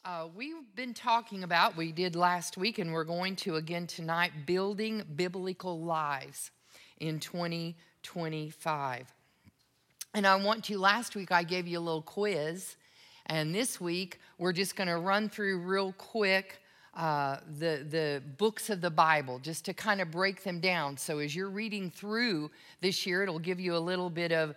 We've been talking about, we did last week, and we're going to again tonight, building biblical lives in 2025. And last week I gave you a little quiz, and this week we're just going to run through real quick the books of the Bible, just to kind of break them down. So as you're reading through this year, it'll give you a little bit of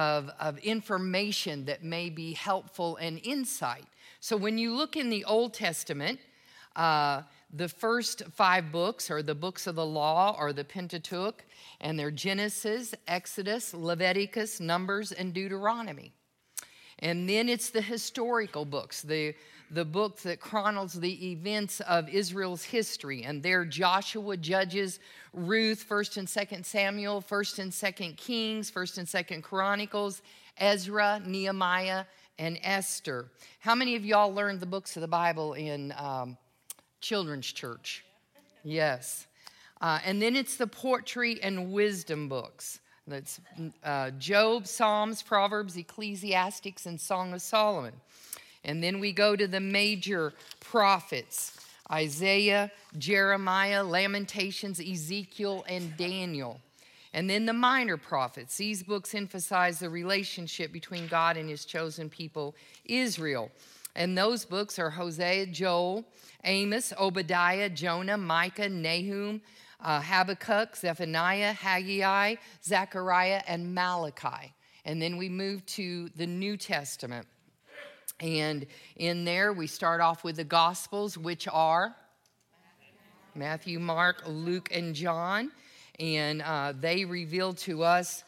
information that may be helpful and insight. So when you look in the Old Testament, the first 5 books are the books of the law, or the Pentateuch, and they're Genesis, Exodus, Leviticus, Numbers, and Deuteronomy. And then it's the historical books, the book that chronicles the events of Israel's history, and they're Joshua, Judges, Ruth, 1st and 2nd Samuel, 1st and 2nd Kings, 1st and 2nd Chronicles, Ezra, Nehemiah, and Esther. How many of y'all learned the books of the Bible in children's church? Yes. And then it's the poetry and wisdom books. That's Job, Psalms, Proverbs, Ecclesiastics, and Song of Solomon. And then we go to the major prophets: Isaiah, Jeremiah, Lamentations, Ezekiel, and Daniel. And then the minor prophets. These books emphasize the relationship between God and his chosen people, Israel. And those books are Hosea, Joel, Amos, Obadiah, Jonah, Micah, Nahum, Habakkuk, Zephaniah, Haggai, Zechariah, and Malachi. And then we move to the New Testament. And in there we start off with the Gospels, which are Matthew, Mark, Luke, and John. And they reveal to us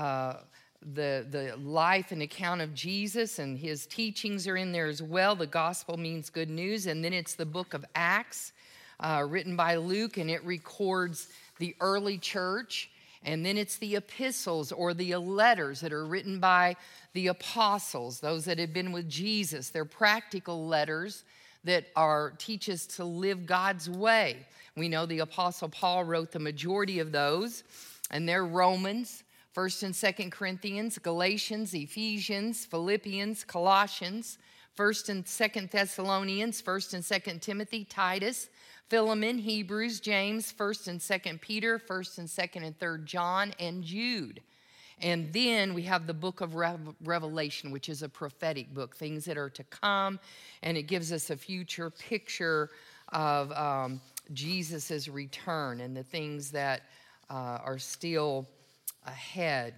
the life and account of Jesus, and his teachings are in there as well. The gospel means good news. And then it's the book of Acts, written by Luke, and it records the early church. And then it's the epistles, or the letters, that are written by the apostles, those that have been with Jesus. They're practical letters that teach us to live God's way. We know the Apostle Paul wrote the majority of those, and they're Romans, 1st and 2nd Corinthians, Galatians, Ephesians, Philippians, Colossians, 1st and 2nd Thessalonians, 1st and 2nd Timothy, Titus, Philemon, Hebrews, James, 1st and 2nd Peter, 1st and 2nd and 3rd John, and Jude. And then we have the book of Revelation, which is a prophetic book, things that are to come, and it gives us a future picture of Jesus' return and the things that are still ahead.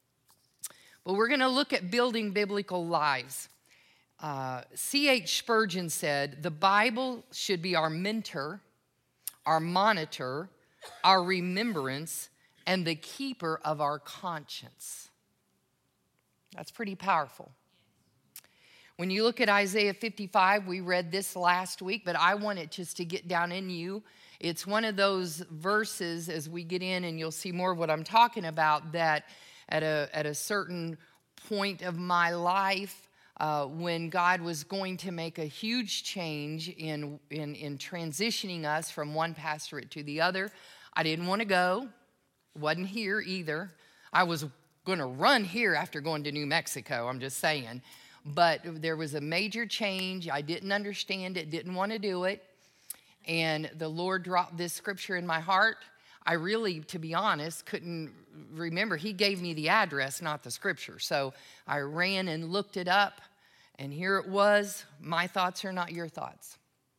But we're going to look at building biblical lives. C.H. Spurgeon said, "The Bible should be our mentor, our monitor, our remembrance, and the keeper of our conscience." That's pretty powerful. When you look at Isaiah 55, we read this last week, but I want it just to get down in you. It's one of those verses, as we get in, and you'll see more of what I'm talking about, that at a certain point of my life, when God was going to make a huge change in transitioning us from one pastorate to the other, I didn't want to go. Wasn't here either. I was going to run here after going to New Mexico, I'm just saying. But there was a major change. I didn't understand it, didn't want to do it. And the Lord dropped this scripture in my heart. I really, to be honest, couldn't remember. He gave me the address, not the scripture. So I ran and looked it up, and here it was. My thoughts are not your thoughts.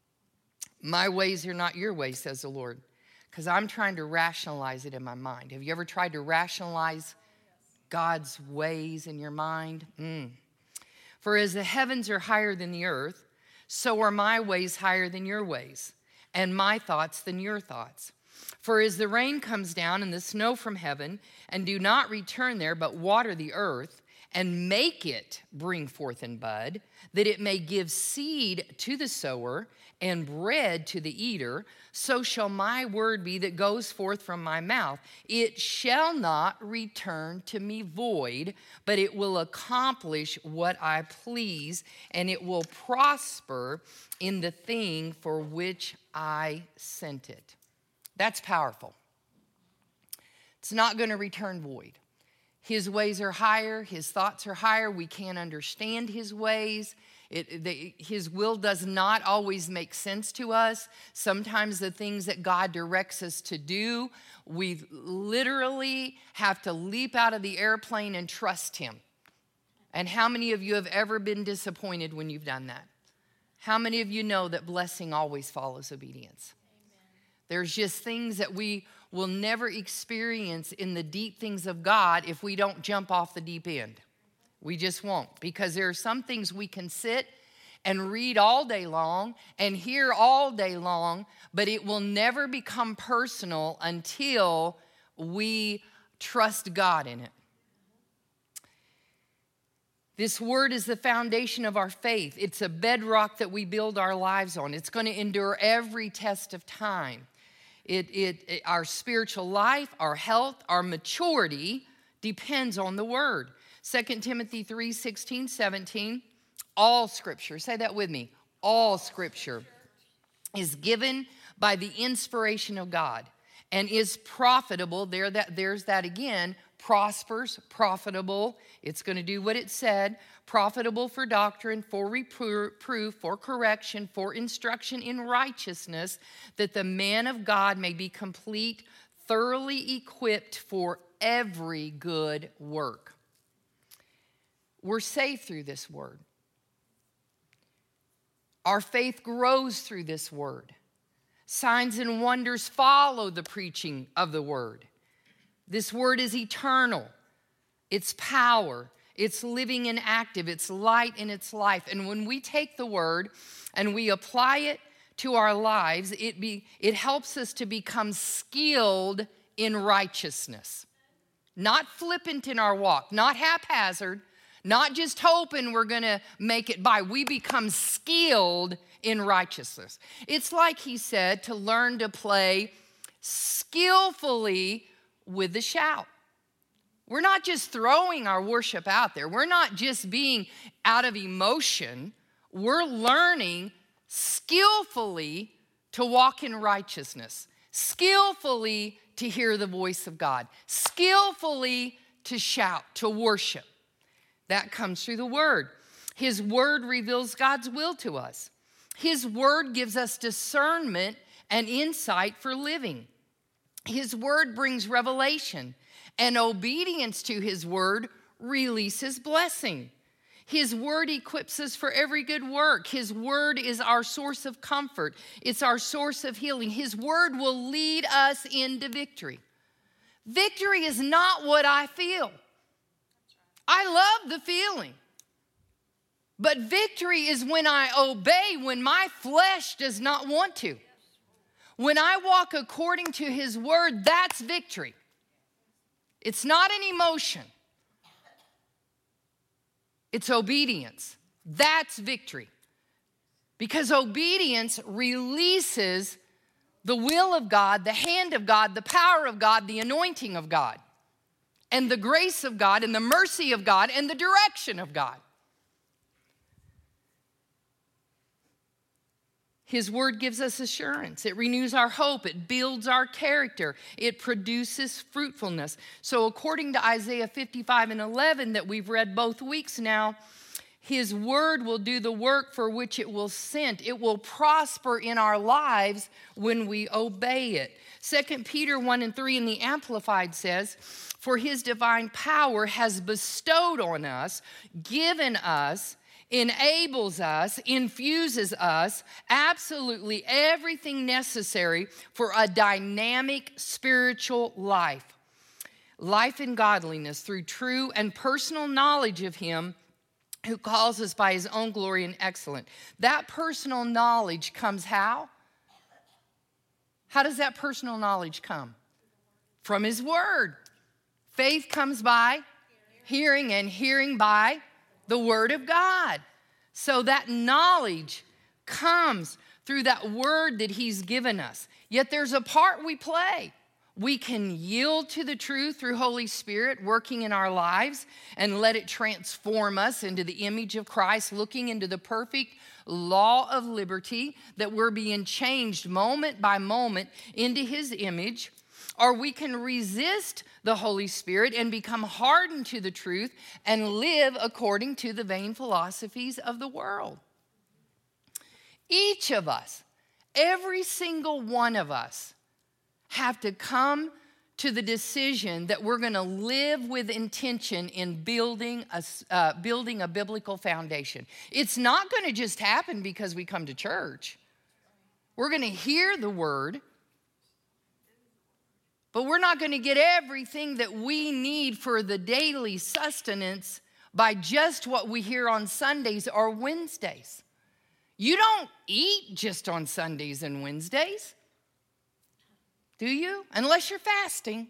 My ways are not your ways, says the Lord. Because I'm trying to rationalize it in my mind. Have you ever tried to rationalize God's ways in your mind? For as the heavens are higher than the earth, so are my ways higher than your ways, and my thoughts than your thoughts. For as the rain comes down and the snow from heaven, and do not return there, but water the earth, and make it bring forth and bud, that it may give seed to the sower and bread to the eater, so shall my word be that goes forth from my mouth. It shall not return to me void, but it will accomplish what I please, and it will prosper in the thing for which I sent it. That's powerful. It's not going to return void. His ways are higher. His thoughts are higher. We can't understand his ways. His will does not always make sense to us. Sometimes the things that God directs us to do, we literally have to leap out of the airplane and trust him. And how many of you have ever been disappointed when you've done that? How many of you know that blessing always follows obedience? Amen. There's just things that we will never experience in the deep things of God if we don't jump off the deep end. We just won't, because there are some things we can sit and read all day long and hear all day long, but it will never become personal until we trust God in it. This word is the foundation of our faith. It's a bedrock that we build our lives on. It's going to endure every test of time. Our spiritual life, our health, our maturity depends on the word. 2 Timothy 3, 16, 17, all scripture, say that with me, all scripture is given by the inspiration of God and is profitable, there's that again, prospers, profitable. It's going to do what it said, profitable for doctrine, for reproof, for correction, for instruction in righteousness, that the man of God may be complete, thoroughly equipped for every good work. We're saved through this word. Our faith grows through this word. Signs and wonders follow the preaching of the word. This word is eternal. It's power. It's living and active. It's light in its life. And when we take the word and we apply it to our lives, it helps us to become skilled in righteousness. Not flippant in our walk, not haphazard, not just hoping we're going to make it by. We become skilled in righteousness. It's like he said, to learn to play skillfully with the shout. We're not just throwing our worship out there. We're not just being out of emotion. We're learning skillfully to walk in righteousness, skillfully to hear the voice of God, skillfully to shout, to worship. That comes through the word. His word reveals God's will to us. His word gives us discernment and insight for living. His word brings revelation, and obedience to his word releases blessing. His word equips us for every good work. His word is our source of comfort. It's our source of healing. His word will lead us into victory. Victory is not what I feel. I love the feeling. But victory is when I obey, when my flesh does not want to. When I walk according to his word, that's victory. It's not an emotion. It's obedience. That's victory. Because obedience releases the will of God, the hand of God, the power of God, the anointing of God, and the grace of God, and the mercy of God, and the direction of God. His word gives us assurance. It renews our hope. It builds our character. It produces fruitfulness. So according to Isaiah 55 and 11 that we've read both weeks now, his word will do the work for which it will send. It will prosper in our lives when we obey it. 2 Peter 1 and 3 in the Amplified says, for his divine power has bestowed on us, given us, enables us, infuses us absolutely everything necessary for a dynamic spiritual life. Life in godliness through true and personal knowledge of him who calls us by his own glory and excellence. That personal knowledge comes how? How does that personal knowledge come? From his word. Faith comes by hearing, and hearing by the word of God. So that knowledge comes through that word that he's given us. Yet there's a part we play. We can yield to the truth through Holy Spirit working in our lives and let it transform us into the image of Christ, looking into the perfect law of liberty, that we're being changed moment by moment into his image. or we can resist the Holy Spirit and become hardened to the truth and live according to the vain philosophies of the world. Each of us, every single one of us, have to come to the decision that we're going to live with intention in building a biblical foundation. It's not going to just happen because we come to church. We're going to hear the word, but we're not going to get everything that we need for the daily sustenance by just what we hear on Sundays or Wednesdays. You don't eat just on Sundays and Wednesdays, do you? Unless you're fasting.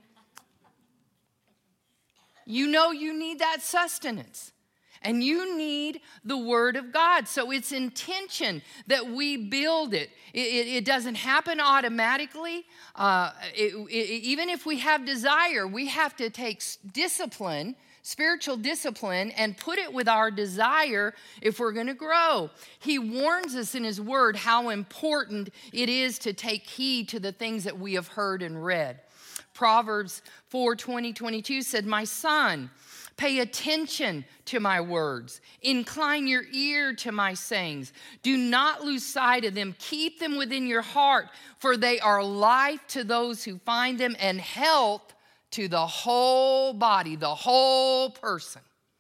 You know you need that sustenance. And you need the Word of God. So it's intention that we build it. It doesn't happen automatically. Even if we have desire, we have to take discipline, spiritual discipline, and put it with our desire if we're going to grow. He warns us in His Word how important it is to take heed to the things that we have heard and read. Proverbs 4:20-22 said, "My son, pay attention to my words. Incline your ear to my sayings. Do not lose sight of them. Keep them within your heart, for they are life to those who find them and health to the whole body," the whole person.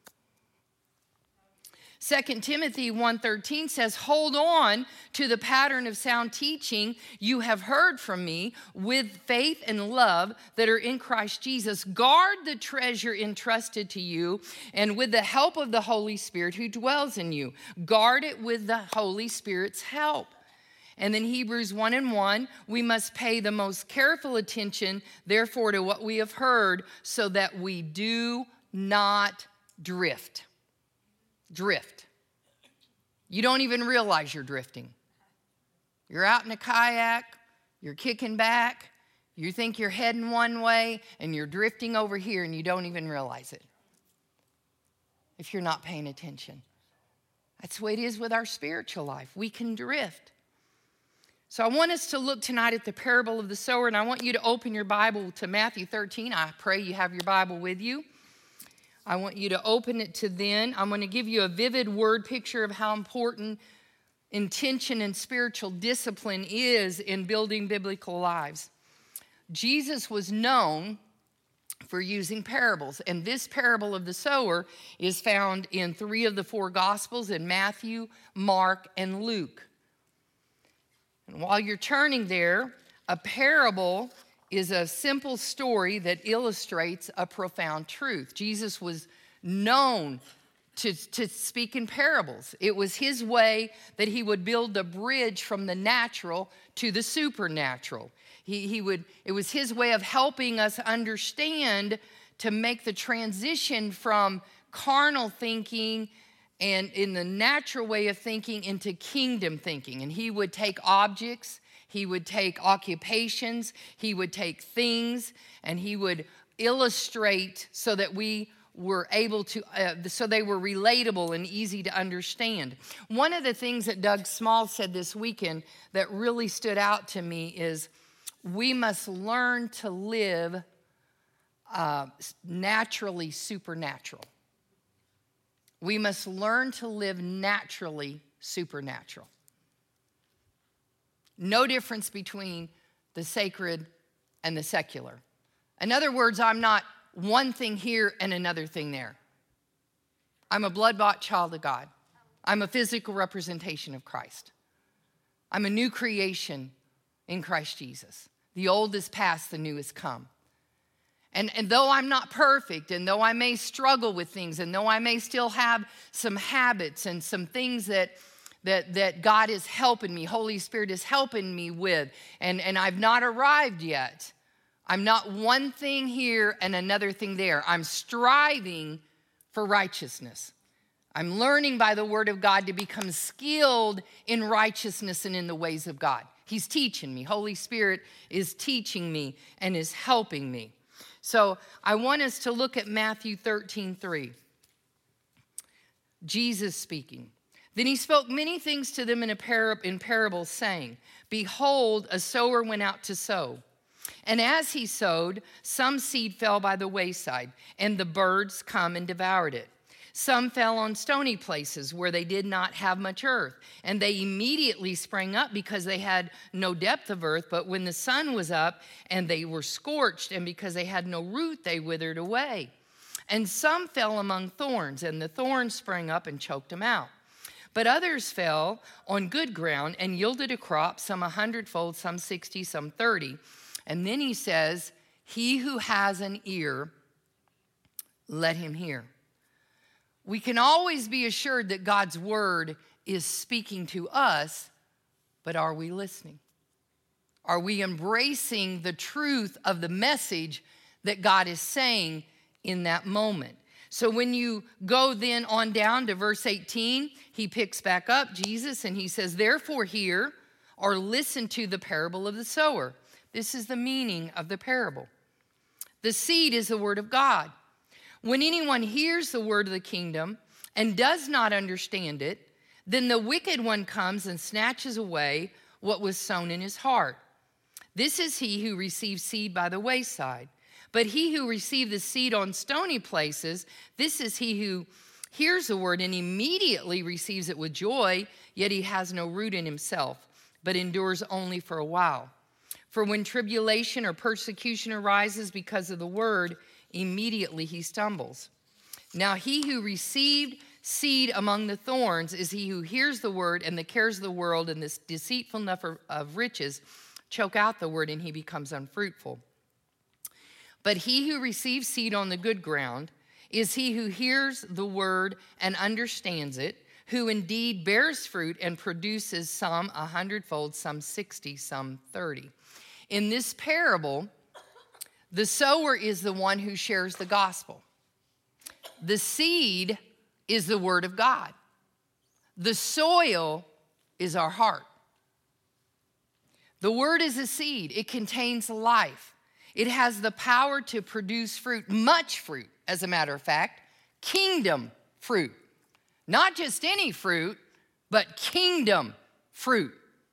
2 Timothy 1:13 says, "Hold on to the pattern of sound teaching you have heard from me with faith and love that are in Christ Jesus. Guard the treasure entrusted to you and with the help of the Holy Spirit who dwells in you." Guard it with the Holy Spirit's help. And then Hebrews 1:1, we must pay the most careful attention, therefore, to what we have heard so that we do not drift. Drift. You don't even realize you're drifting. You're out in a kayak, you're kicking back, you think you're heading one way, and you're drifting over here, and you don't even realize it if you're not paying attention. That's the way it is with our spiritual life. We can drift. So I want us to look tonight at the parable of the sower, and I want you to open your Bible to Matthew 13. I pray you have your Bible with you. I want you to open it to then. I'm going to give you a vivid word picture of how important intention and spiritual discipline is in building biblical lives. Jesus was known for using parables, and this parable of the sower is found in 3 of the 4 Gospels, in Matthew, Mark, and Luke. And while you're turning there, a parable is a simple story that illustrates a profound truth. Jesus was known to speak in parables. It was his way that he would build a bridge from the natural to the supernatural. It was his way of helping us understand to make the transition from carnal thinking and in the natural way of thinking into kingdom thinking. And he would take objects, he would take occupations, he would take things, and he would illustrate so that we were able to, so they were relatable and easy to understand. One of the things that Doug Small said this weekend that really stood out to me is we must learn to live naturally supernatural. We must learn to live naturally supernatural. No difference between the sacred and the secular. In other words, I'm not one thing here and another thing there. I'm a blood-bought child of God. I'm a physical representation of Christ. I'm a new creation in Christ Jesus. The old is past, the new is come. And though I'm not perfect, and though I may struggle with things, and though I may still have some habits and some things that God is helping me, Holy Spirit is helping me with, and I've not arrived yet. I'm not one thing here and another thing there. I'm striving for righteousness. I'm learning by the word of God to become skilled in righteousness and in the ways of God. He's teaching me. Holy Spirit is teaching me and is helping me. So I want us to look at Matthew 13:3. Jesus speaking. Then he spoke many things to them in parables, saying, "Behold, a sower went out to sow. And as he sowed, some seed fell by the wayside, and the birds come and devoured it. Some fell on stony places where they did not have much earth, and they immediately sprang up because they had no depth of earth. But when the sun was up, and they were scorched, and because they had no root, they withered away. And some fell among thorns, and the thorns sprang up and choked them out. But others fell on good ground and yielded a crop, some 100-fold, some 60, some 30. And then he says, he who has an ear, let him hear. We can always be assured that God's word is speaking to us, but are we listening? Are we embracing the truth of the message that God is saying in that moment? So when you go then on down to verse 18, he picks back up Jesus and he says, therefore hear or listen to the parable of the sower. This is the meaning of the parable. The seed is the word of God. When anyone hears the word of the kingdom and does not understand it, then the wicked one comes and snatches away what was sown in his heart. This is he who receives seed by the wayside. But he who received the seed on stony places, this is he who hears the word and immediately receives it with joy, yet he has no root in himself, but endures only for a while. For when tribulation or persecution arises because of the word, immediately he stumbles. Now he who received seed among the thorns is he who hears the word, and the cares of the world and this deceitfulness of riches choke out the word, and he becomes unfruitful. But he who receives seed on the good ground is he who hears the word and understands it, who indeed bears fruit and produces some 100-fold, some 60, some 30. In this parable, the sower is the one who shares the gospel. The seed is the word of God. The soil is our heart. The word is a seed. It contains life. It has the power to produce fruit, much fruit, as a matter of fact, kingdom fruit. Not just any fruit, but kingdom fruit.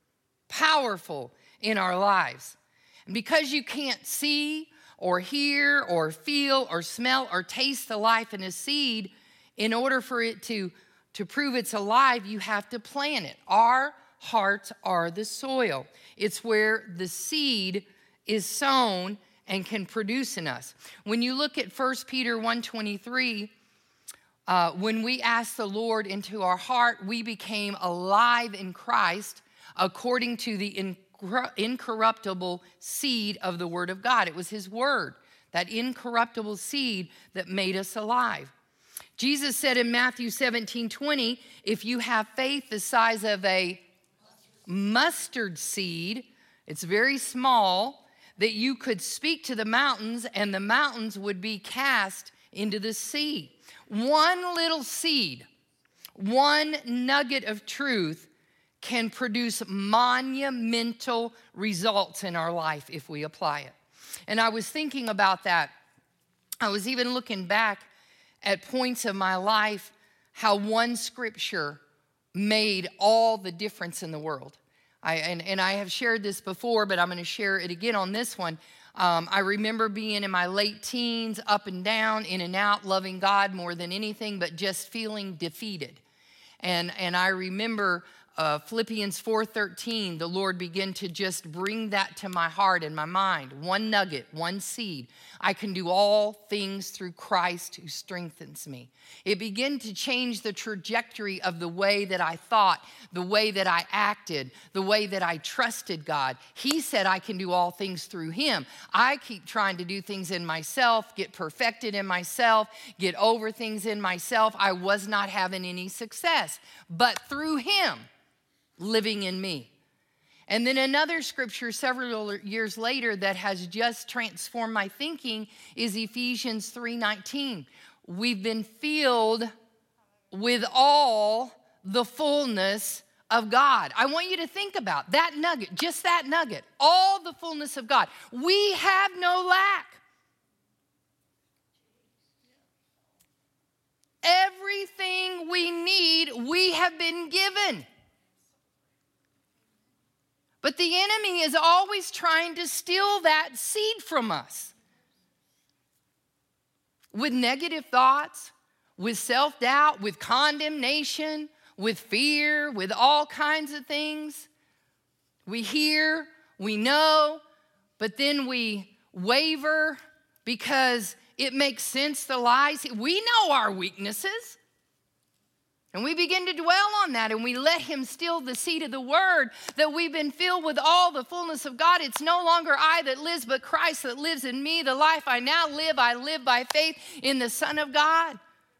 Powerful in our lives. And because you can't see or hear or feel or smell or taste the life in a seed, in order for it to prove it's alive, you have to plant it. Our hearts are the soil. It's where the seed is sown and can produce in us. When you look at 1 Peter 1:23, when we asked the Lord into our heart, we became alive in Christ according to the incorruptible seed of the word of God. It was his word, that incorruptible seed that made us alive. Jesus said in Matthew 17:20, if you have faith the size of a mustard seed, it's very small, that you could speak to the mountains and the mountains would be cast into the sea. One little seed, one nugget of truth can produce monumental results in our life if we apply it. And I was thinking about that. I was even looking back at points of my life, how one scripture made all the difference in the world. I have shared this before, but I'm going to share it again on this one. I remember being in my late teens, up and down, in and out, loving God more than anything, but just feeling defeated. And I remember Philippians 4:13, the Lord began to just bring that to my heart and my mind. One nugget, one seed. I can do all things through Christ who strengthens me. It began to change the trajectory of the way that I thought, the way that I acted, the way that I trusted God. He said I can do all things through him. I keep trying to do things in myself, get perfected in myself, get over things in myself. I was not having any success, but through him living in me. And then another scripture several years later that has just transformed my thinking is Ephesians 3:19. We've been filled with all the fullness of God. I want you to think about that nugget, just that nugget, all the fullness of God. We have no lack. Everything we need, we have been given. But the enemy is always trying to steal that seed from us with negative thoughts, with self-doubt, with condemnation, with fear, with all kinds of things. We hear, we know, but then we waver because it makes sense, the lies. We know our weaknesses. And we begin to dwell on that, and we let him steal the seed of the word, that we've been filled with all the fullness of God. It's no longer I that lives, but Christ that lives in me. The life I now live, I live by faith in the Son of God.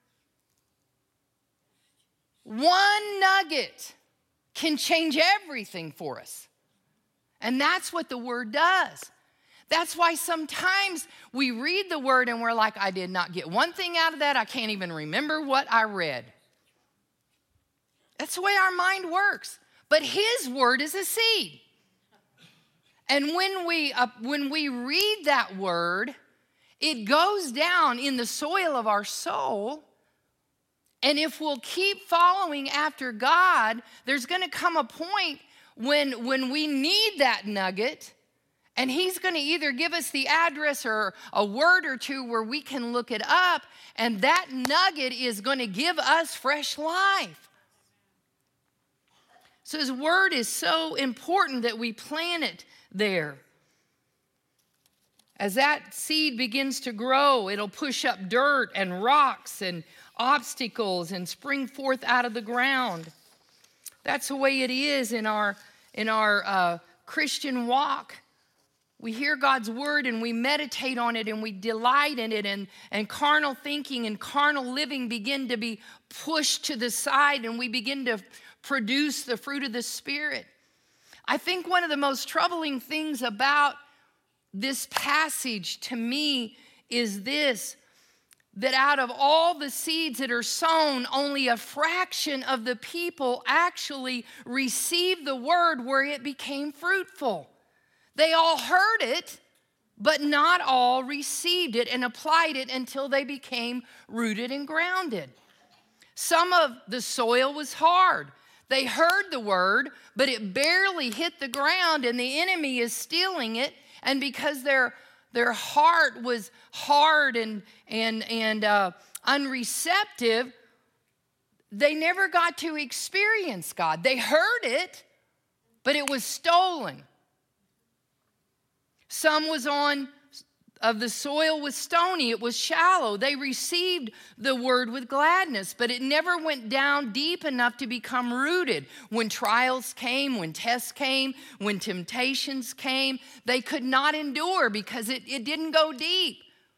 One nugget can change everything for us. And that's what the word does. That's why sometimes we read the word and we're like, I did not get one thing out of that. I can't even remember what I read. That's the way our mind works. But his word is a seed. And when we read that word, it goes down in the soil of our soul. And if we'll keep following after God, there's going to come a point when we need that nugget, and he's going to either give us the address or a word or two where we can look it up, and that nugget is going to give us fresh life. So his word is so important that we plant it there. As that seed begins to grow, it'll push up dirt and rocks and obstacles and spring forth out of the ground. That's the way it is in our Christian walk. We hear God's word and we meditate on it and we delight in it, and carnal thinking and carnal living begin to be pushed to the side, and we begin to produce the fruit of the Spirit. I think one of the most troubling things about this passage to me is this, that out of all the seeds that are sown, only a fraction of the people actually received the word where it became fruitful. They all heard it, but not all received it and applied it until they became rooted and grounded. Some of the soil was hard. They heard the word, but it barely hit the ground, and the enemy is stealing it. And because their heart was hard and unreceptive, they never got to experience God. They heard it, but it was stolen. Some of the soil was stony, it was shallow. They received the word with gladness, but it never went down deep enough to become rooted. When trials came, when tests came, when temptations came, they could not endure because it didn't go deep.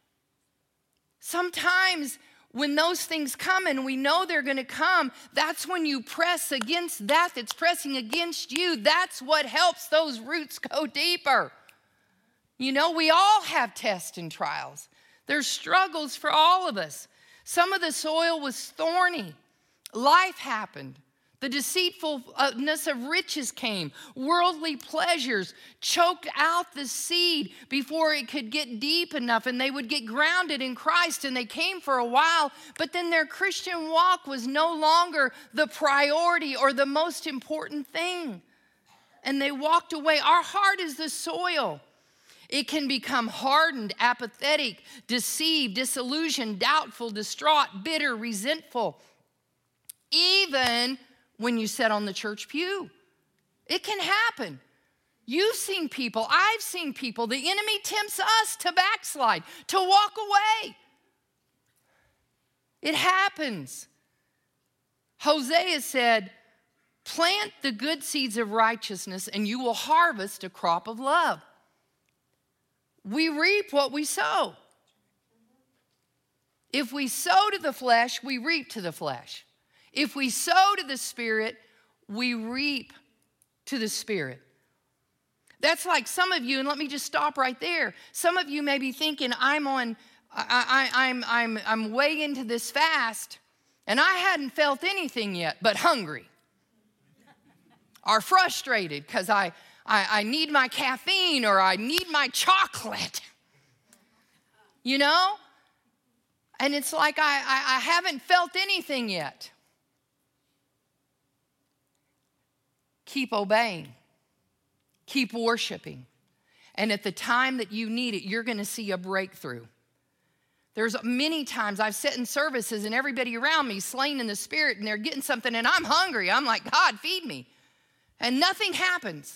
Sometimes when those things come, and we know they're going to come, that's when you press against that's pressing against you. That's what helps those roots go deeper. You know, we all have tests and trials. There's struggles for all of us. Some of the soil was thorny. Life happened. The deceitfulness of riches came. Worldly pleasures choked out the seed before it could get deep enough, and they would get grounded in Christ, and they came for a while, but then their Christian walk was no longer the priority or the most important thing, and they walked away. Our heart is the soil. It can become hardened, apathetic, deceived, disillusioned, doubtful, distraught, bitter, resentful. Even when you sit on the church pew, it can happen. You've seen people, I've seen people. The enemy tempts us to backslide, to walk away. It happens. Hosea said, plant the good seeds of righteousness and you will harvest a crop of love. We reap what we sow. If we sow to the flesh, we reap to the flesh. If we sow to the Spirit, we reap to the Spirit. That's like some of you, and let me just stop right there. Some of you may be thinking, I'm way into this fast, and I hadn't felt anything yet but hungry or frustrated because I need my caffeine or I need my chocolate, you know? And it's like I haven't felt anything yet. Keep obeying. Keep worshiping. And at the time that you need it, you're going to see a breakthrough. There's many times I've sat in services and everybody around me is slain in the spirit and they're getting something and I'm hungry. I'm like, God, feed me. And nothing happens.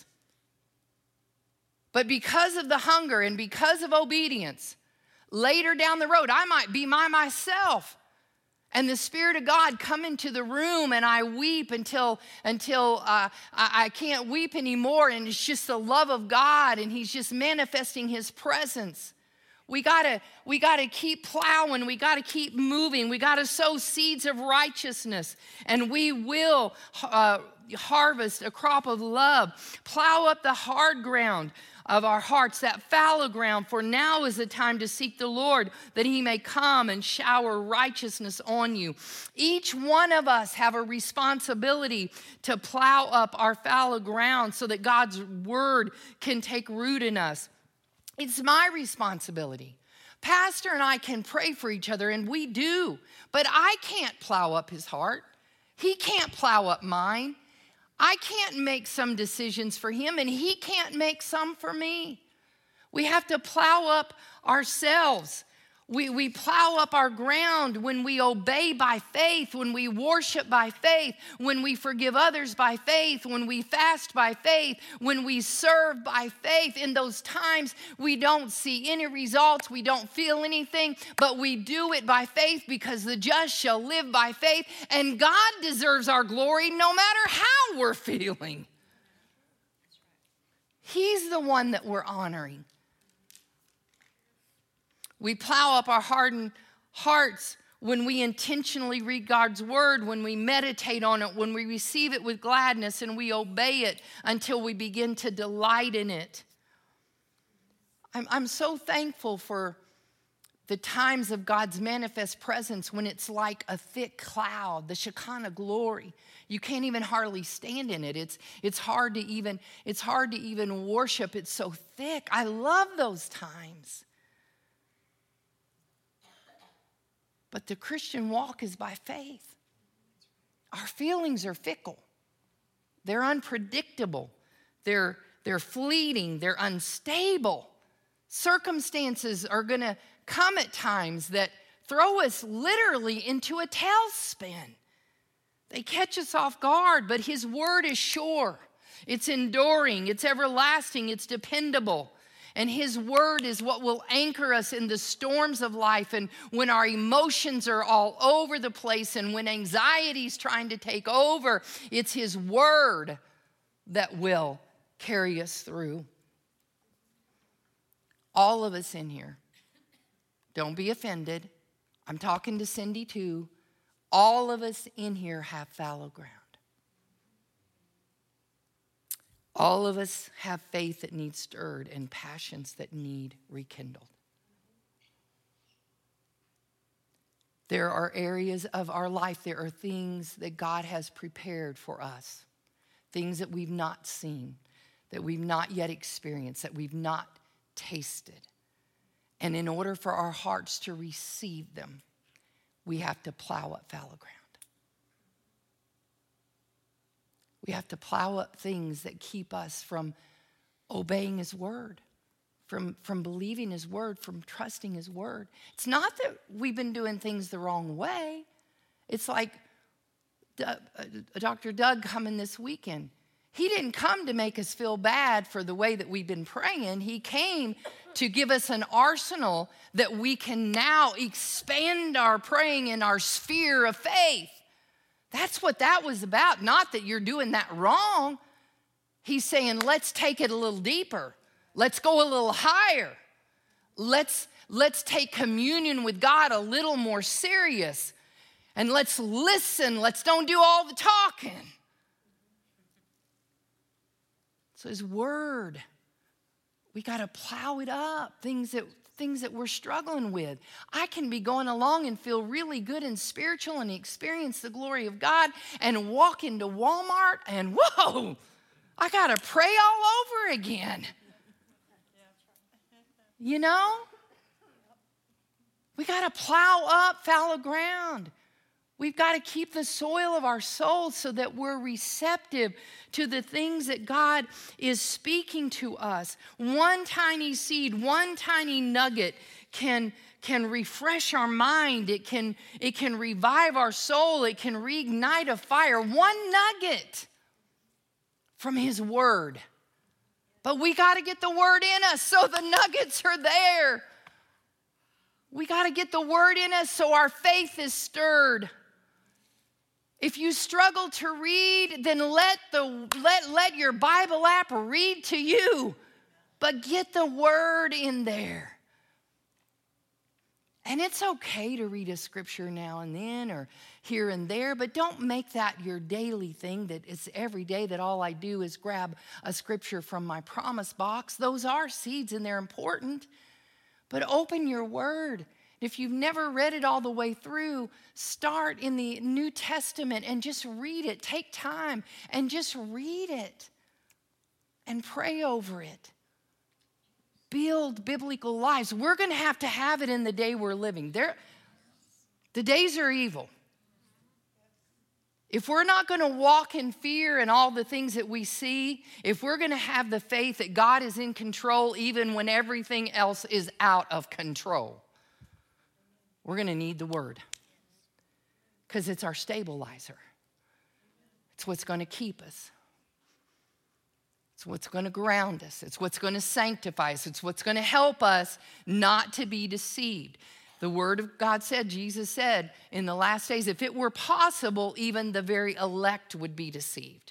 But because of the hunger and because of obedience, later down the road, I might be myself. And the Spirit of God come into the room and I weep until I can't weep anymore. And it's just the love of God and He's just manifesting His presence. We gotta keep plowing. We gotta keep moving. We gotta sow seeds of righteousness, and we will harvest a crop of love. Plow up the hard ground of our hearts, that fallow ground, for now is the time to seek the Lord, that He may come and shower righteousness on you. Each one of us have a responsibility to plow up our fallow ground so that God's word can take root in us. It's my responsibility. Pastor and I can pray for each other, and we do, but I can't plow up his heart. He can't plow up mine. I can't make some decisions for him, and he can't make some for me. We have to plow up ourselves. We plow up our ground when we obey by faith, when we worship by faith, when we forgive others by faith, when we fast by faith, when we serve by faith. In those times, we don't see any results, we don't feel anything, but we do it by faith because the just shall live by faith, and God deserves our glory no matter how we're feeling. He's the one that we're honoring. We plow up our hardened hearts when we intentionally read God's word, when we meditate on it, when we receive it with gladness and we obey it until we begin to delight in it. I'm so thankful for the times of God's manifest presence when it's like a thick cloud, the Shekinah glory. You can't even hardly stand in it. It's hard to even worship. It's so thick. I love those times. But the Christian walk is by faith. Our feelings are fickle. They're unpredictable. They're fleeting. They're unstable. Circumstances are going to come at times that throw us literally into a tailspin. They catch us off guard, but His word is sure. It's enduring. It's everlasting. It's dependable. And His word is what will anchor us in the storms of life and when our emotions are all over the place and when anxiety's trying to take over, it's His word that will carry us through. All of us in here, don't be offended. I'm talking to Cindy too. All of us in here have fallow ground. All of us have faith that needs stirred and passions that need rekindled. There are areas of our life, there are things that God has prepared for us, things that we've not seen, that we've not yet experienced, that we've not tasted. And in order for our hearts to receive them, we have to plow up fallow ground. We have to plow up things that keep us from obeying His word, from believing His word, from trusting His word. It's not that we've been doing things the wrong way. It's like Dr. Doug coming this weekend. He didn't come to make us feel bad for the way that we've been praying. He came to give us an arsenal that we can now expand our praying in our sphere of faith. That's what that was about. Not that you're doing that wrong. He's saying, let's take it a little deeper. Let's go a little higher. Let's take communion with God a little more serious. And let's listen. Let's don't do all the talking. So His word, we got to plow it up. Things that we're struggling with. I can be going along and feel really good and spiritual and experience the glory of God and walk into Walmart and whoa, I got to pray all over again. You know? We got to plow up fallow ground. We've got to keep the soil of our soul so that we're receptive to the things that God is speaking to us. One tiny seed, one tiny nugget can refresh our mind. It can revive our soul. It can reignite a fire. One nugget from His Word. But we got to get the Word in us so the nuggets are there. We got to get the Word in us so our faith is stirred. If you struggle to read, then let your Bible app read to you. But get the Word in there. And it's okay to read a scripture now and then or here and there, but don't make that your daily thing, that it's every day that all I do is grab a scripture from my promise box. Those are seeds and they're important. But open your Word. If you've never read it all the way through, start in the New Testament and just read it. Take time and just read it and pray over it. Build biblical lives. We're going to have it in the day we're living. The days are evil. If we're not going to walk in fear and all the things that we see, if we're going to have the faith that God is in control even when everything else is out of control, we're going to need the Word because it's our stabilizer. It's what's going to keep us. It's what's going to ground us. It's what's going to sanctify us. It's what's going to help us not to be deceived. The Word of God said, Jesus said, in the last days, if it were possible, even the very elect would be deceived.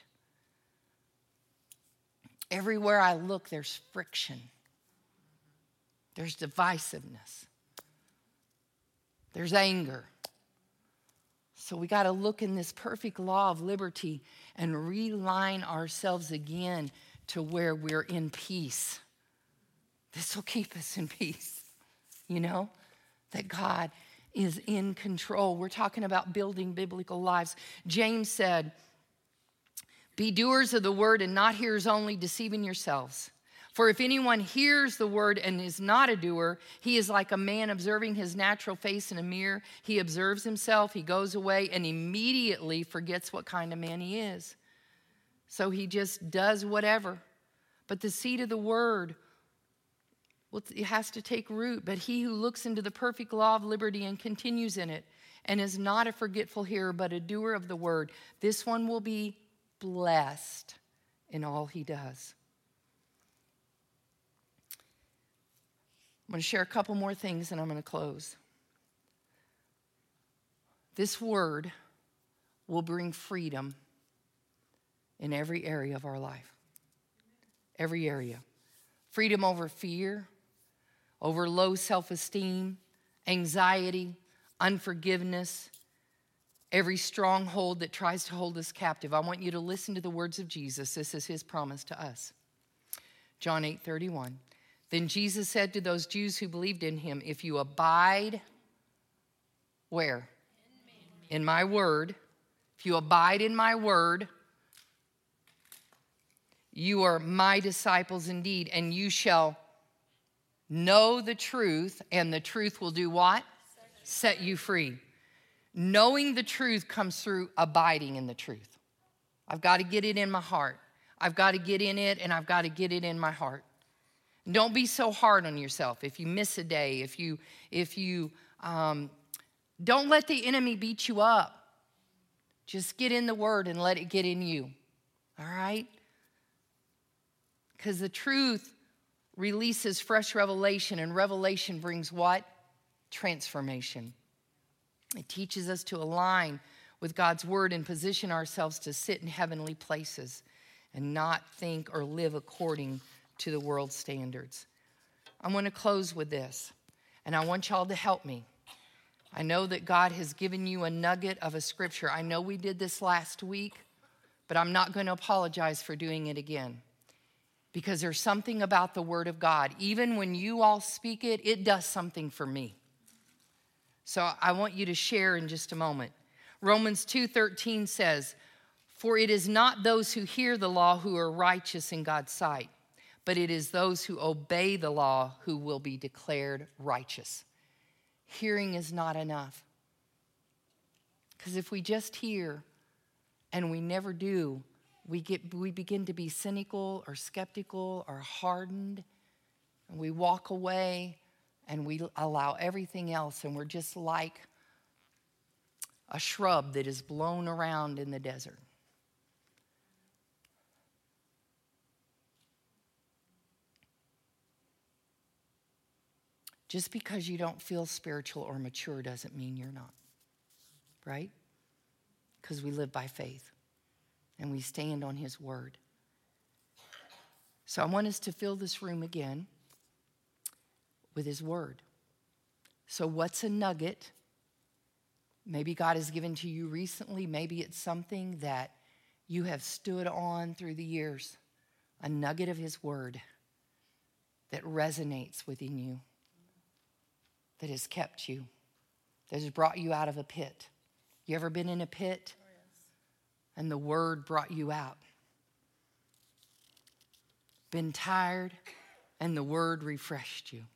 Everywhere I look, there's friction. There's divisiveness. There's anger. So we got to look in this perfect law of liberty and realign ourselves again to where we're in peace. This will keep us in peace, that God is in control. We're talking about building biblical lives. James said, be doers of the word and not hearers only, deceiving yourselves. For if anyone hears the word and is not a doer, he is like a man observing his natural face in a mirror. He observes himself, he goes away, and immediately forgets what kind of man he is. So he just does whatever. But the seed of the word, it has to take root. But he who looks into the perfect law of liberty and continues in it, and is not a forgetful hearer, but a doer of the word, this one will be blessed in all he does. I'm going to share a couple more things and I'm going to close. This word will bring freedom in every area of our life. Every area. Freedom over fear, over low self-esteem, anxiety, unforgiveness, every stronghold that tries to hold us captive. I want you to listen to the words of Jesus. This is his promise to us. John 8:31. Then Jesus said to those Jews who believed in him, if you abide, where? In my word. If you abide in my word, you are my disciples indeed, and you shall know the truth, and the truth will do what? Set you free. Knowing the truth comes through abiding in the truth. I've got to get it in my heart. I've got to get in it, and I've got to get it in my heart. Don't be so hard on yourself. If you miss a day, if you don't let the enemy beat you up. Just get in the word and let it get in you. All right? Because the truth releases fresh revelation, and revelation brings what? Transformation. It teaches us to align with God's word and position ourselves to sit in heavenly places and not think or live according to the world's standards. I'm going to close with this, and I want y'all to help me. I know that God has given you a nugget of a scripture. I know we did this last week, but I'm not going to apologize for doing it again, because there's something about the word of God. Even when you all speak it, it does something for me. So I want you to share in just a moment. Romans 2:13 says, for it is not those who hear the law who are righteous in God's sight, but it is those who obey the law who will be declared righteous. Hearing is not enough. Because if we just hear and we never do, we begin to be cynical or skeptical or hardened, and we walk away and we allow everything else, and we're just like a shrub that is blown around in the desert. Just because you don't feel spiritual or mature doesn't mean you're not, right? Because we live by faith and we stand on his word. So I want us to fill this room again with his word. So what's a nugget? Maybe God has given to you recently. Maybe it's something that you have stood on through the years. A nugget of his word that resonates within you, that has kept you, that has brought you out of a pit. You ever been in a pit? Oh, yes. And the word brought you out. Been tired and the word refreshed you.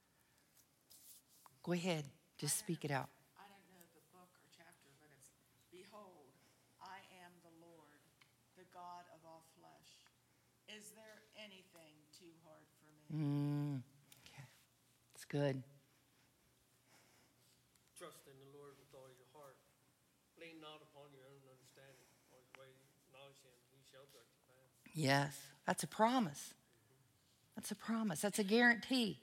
Go ahead, just speak it out. I don't know the book or chapter, but it's, "Behold, I am the Lord, the God of all flesh. Is there anything too hard for me?" Okay, it's good. Trust in the Lord with all your heart. Lean not upon your own understanding. All your ways acknowledge him, he shall direct your path. Yes, that's a promise. That's a promise. That's a guarantee.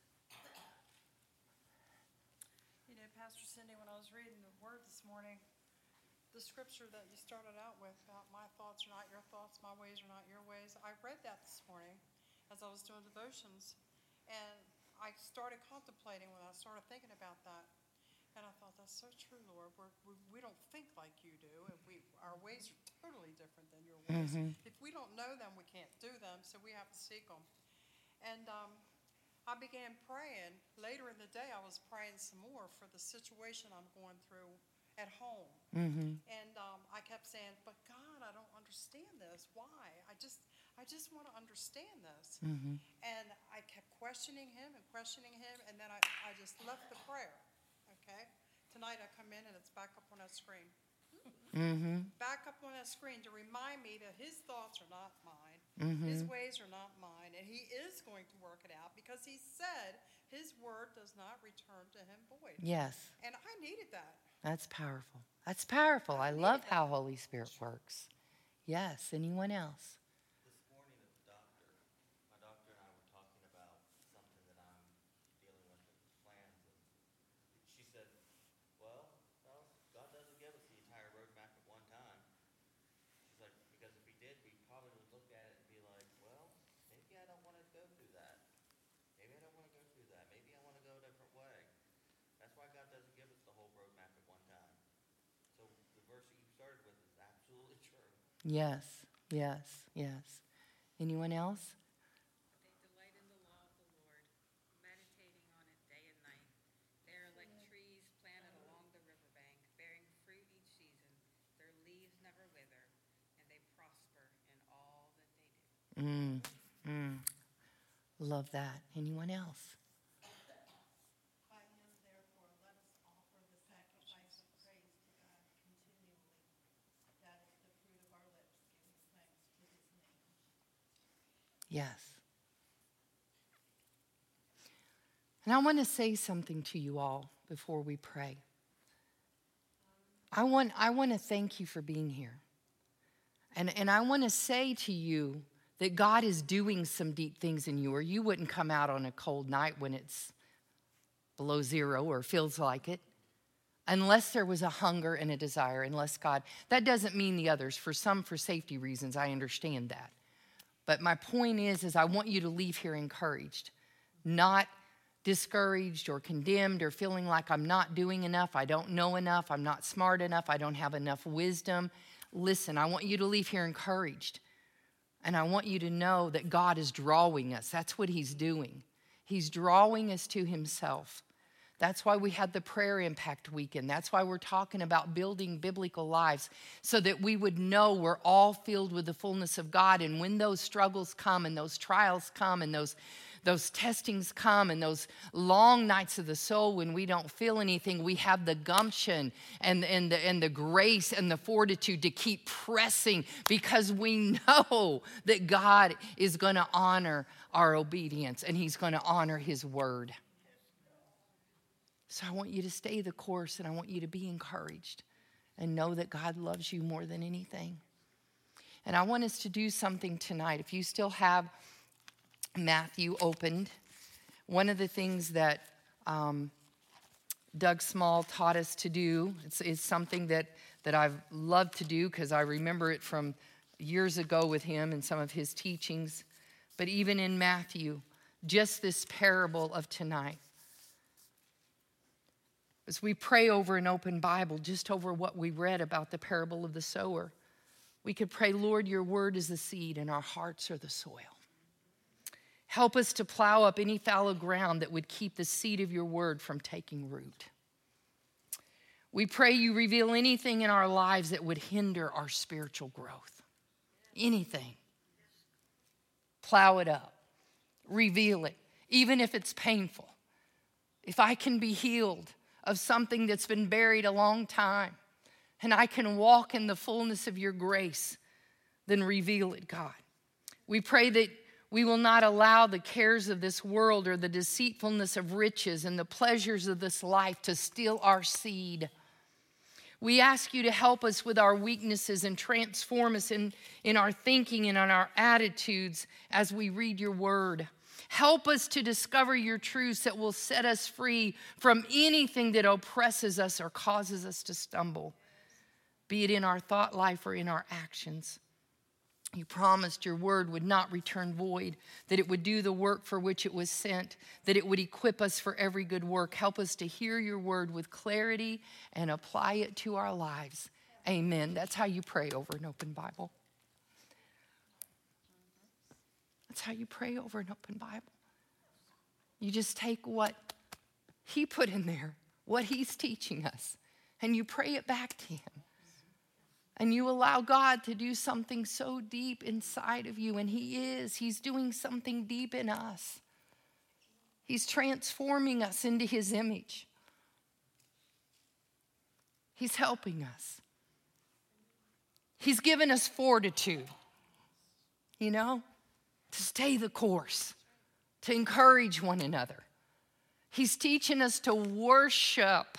You know, Pastor Cindy, when I was reading the word this morning, the scripture that you started out with about my thoughts are not your thoughts, my ways are not your ways, I read that this morning as I was doing devotions, and I started contemplating when I started thinking about that. And I thought, that's so true, Lord. We don't think like you do. And our ways are totally different than your ways. Mm-hmm. If we don't know them, we can't do them, so we have to seek them. And I began praying. Later in the day, I was praying some more for the situation I'm going through at home. Mm-hmm. And I kept saying, but God, I don't understand this. Why? I just want to understand this. Mm-hmm. And I kept questioning him, and then I just left the prayer. Okay? Tonight I come in and it's back up on that screen. Mm-hmm. Back up on that screen to remind me that his thoughts are not mine. Mm-hmm. His ways are not mine. And he is going to work it out because he said his word does not return to him void. Yes. And I needed that. That's powerful. That's powerful. I love how Holy Spirit works. Yes. Anyone else? Yes, yes, yes. Anyone else? They delight in the law of the Lord, meditating on it day and night. They are like trees planted along the riverbank, bearing fruit each season. Their leaves never wither, and they prosper in all that they do. Love that. Anyone else? Yes. And I want to say something to you all before we pray. I want to thank you for being here. And I want to say to you that God is doing some deep things in you, or you wouldn't come out on a cold night when it's below zero or feels like it, unless there was a hunger and a desire, unless God, that doesn't mean the others. For some, for safety reasons, I understand that. But my point is I want you to leave here encouraged, not discouraged or condemned or feeling like I'm not doing enough, I don't know enough, I'm not smart enough, I don't have enough wisdom. Listen, I want you to leave here encouraged. And I want you to know that God is drawing us. That's what he's doing. He's drawing us to himself. That's why we had the Prayer Impact Weekend. That's why we're talking about building biblical lives, so that we would know we're all filled with the fullness of God. And when those struggles come and those trials come and those those testings come and those long nights of the soul when we don't feel anything, we have the gumption and the grace and the fortitude to keep pressing because we know that God is going to honor our obedience and he's going to honor his word. So I want you to stay the course, and I want you to be encouraged and know that God loves you more than anything. And I want us to do something tonight. If you still have Matthew opened, one of the things that Doug Small taught us to do, it's something that I've loved to do because I remember it from years ago with him and some of his teachings. But even in Matthew, just this parable of tonight, as we pray over an open Bible, just over what we read about the parable of the sower, we could pray, Lord, your word is the seed and our hearts are the soil. Help us to plow up any fallow ground that would keep the seed of your word from taking root. We pray you reveal anything in our lives that would hinder our spiritual growth. Anything. Plow it up. Reveal it, even if it's painful. If I can be healed of something that's been buried a long time, and I can walk in the fullness of your grace, then reveal it, God. We pray that we will not allow the cares of this world or the deceitfulness of riches and the pleasures of this life to steal our seed. We ask you to help us with our weaknesses and transform us in our thinking and in our attitudes as we read your word. Help us to discover your truths that will set us free from anything that oppresses us or causes us to stumble, be it in our thought life or in our actions. You promised your word would not return void, that it would do the work for which it was sent, that it would equip us for every good work. Help us to hear your word with clarity and apply it to our lives. Amen. That's how you pray over an open Bible. That's how you pray over an open Bible. You just take what he put in there, what he's teaching us, and you pray it back to him. And you allow God to do something so deep inside of you, and he is. He's doing something deep in us. He's transforming us into his image. He's helping us. He's given us fortitude, to stay the course, to encourage one another. He's teaching us to worship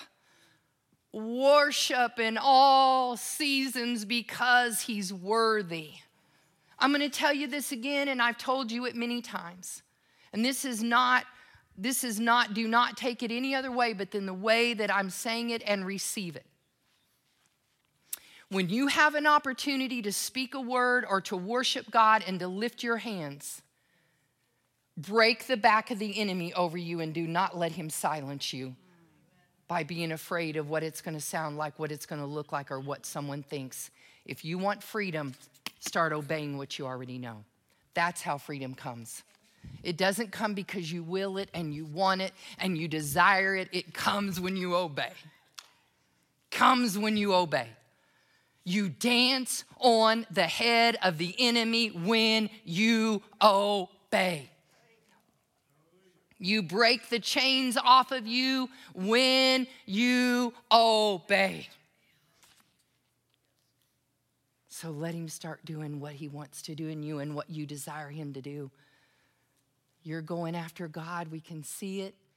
in all seasons because he's worthy. I'm going to tell you this again, and I've told you it many times. And this is not, do not take it any other way but than the way that I'm saying it and receive it. When you have an opportunity to speak a word or to worship God and to lift your hands, break the back of the enemy over you and do not let him silence you by being afraid of what it's going to sound like, what it's going to look like, or what someone thinks. If you want freedom, start obeying what you already know. That's how freedom comes. It doesn't come because you will it and you want it and you desire it. It comes when you obey. Comes when you obey. You dance on the head of the enemy when you obey. You break the chains off of you when you obey. So let him start doing what he wants to do in you and what you desire him to do. You're going after God. We can see it.